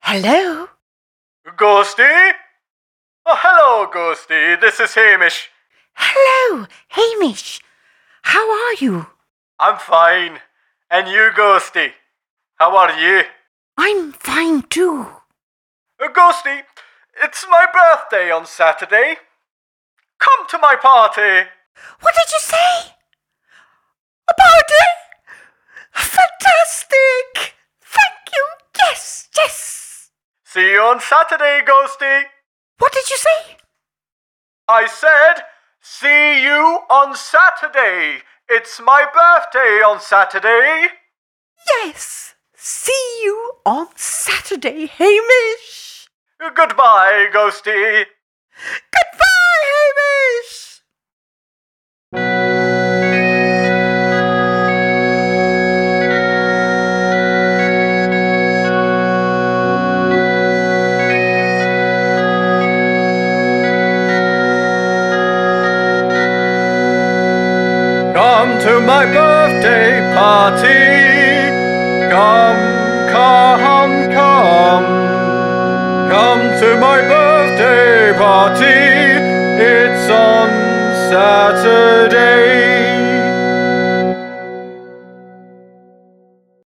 Hello? Ghosty? Oh, hello, Ghosty. This is Hamish. Hello, Hamish. How are you? I'm fine. And you, Ghosty? How are you? I'm fine too. Ghosty, it's my birthday on Saturday. Come to my party. What did you say? A party? Fantastic! Thank you. Yes, yes. See you on Saturday, Ghosty. What did you say? I said, see you on Saturday. It's my birthday on Saturday. Yes. See you on Saturday, Hamish. Goodbye, Ghosty. Goodbye, Hamish. Come to my birthday party. Come, come, come. Come to my birthday party. It's on Saturday.